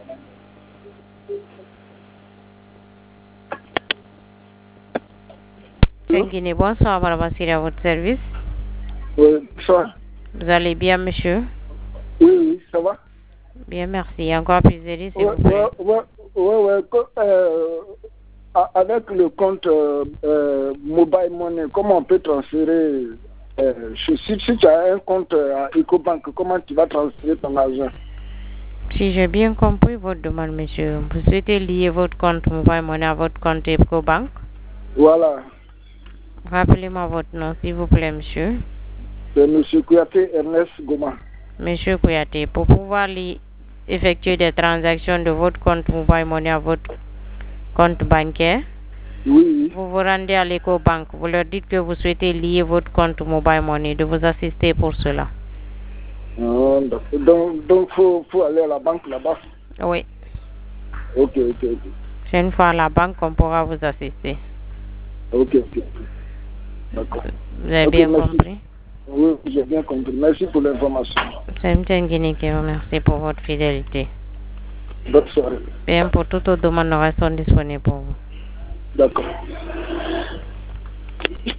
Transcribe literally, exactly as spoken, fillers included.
Guinée, bonsoir, Madame Assiri, à votre service. Oui, bonsoir. Vous allez bien, monsieur? Oui, oui, ça va. Bien, merci. Encore plus aider, s'il ouais, vous plaît. Oui, oui, oui. Euh, avec le compte euh, euh, Mobile Money, comment on peut transférer euh, si, si tu as un compte à EcoBank, comment tu vas transférer ton argent? Si j'ai bien compris votre demande, monsieur, vous souhaitez lier votre compte Mobile Money à votre compte EcoBank? Voilà. Rappelez-moi votre nom, s'il vous plaît, monsieur. C'est monsieur Kouyaté Ernest Goma. Monsieur Kouyaté, pour pouvoir li effectuer des transactions de votre compte Mobile Money à votre compte bancaire, oui. Vous vous rendez à l'EcoBank, vous leur dites que vous souhaitez lier votre compte Mobile Money, de vous assister pour cela. Ah, donc, donc faut, faut aller à la banque là-bas. Oui. Ok, ok, ok. C'est une fois à la banque qu'on pourra vous assister. Ok, ok. D'accord. Vous avez okay, bien merci. compris? Oui, j'ai bien compris. Merci pour l'information. C'est M T N Guinée qui vous remercie pour votre fidélité. Bonne soirée. Bien, pour toute autre demande, nous restons disponibles pour vous. D'accord.